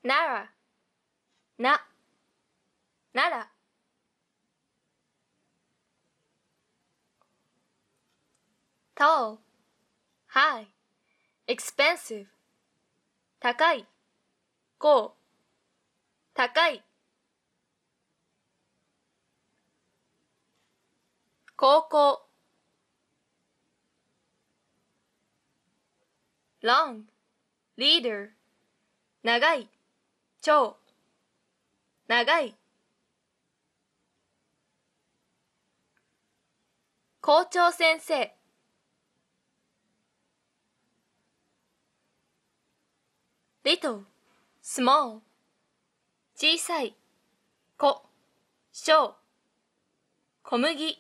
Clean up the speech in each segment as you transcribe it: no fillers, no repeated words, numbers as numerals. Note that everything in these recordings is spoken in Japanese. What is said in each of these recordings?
なら、なら。tall, high, expensive, 高い、高、高い。高校 long, leader, 長い、超、長い。校長先生 little, small, 小さい、小、小、小麦。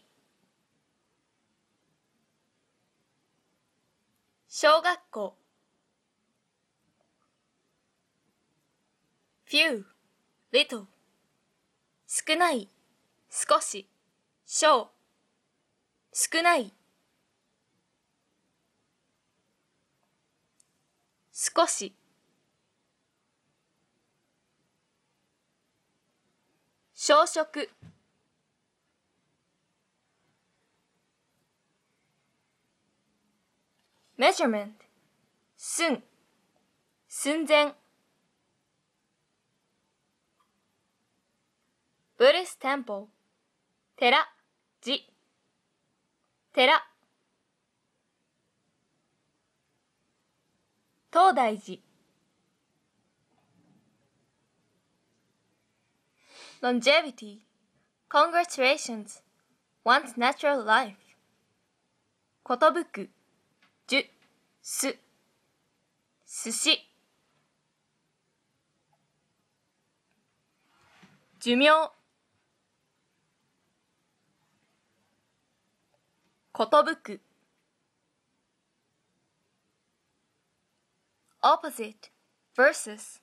小学校 few, little, 少ない、少し、小、少ない。少し。小食 measurement, 寸、寸前。Buddhist temple, 寺、寺、寺。東大寺 longevity, congratulations, one's natural life. ことぶく、じゅ、す、すし。寿命ことぶく。opposite, versus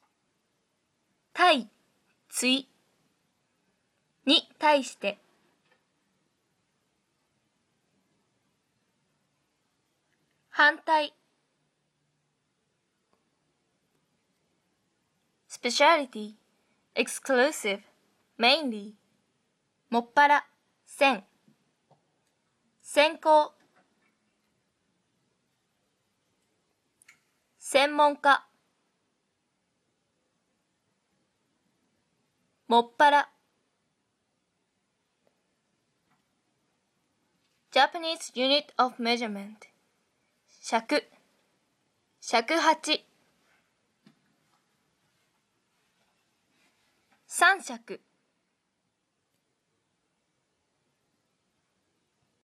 対、対に対して反対 speciality, exclusive, mainly もっぱら、専専攻専門家もっぱら Japanese unit of measurement 尺尺八三尺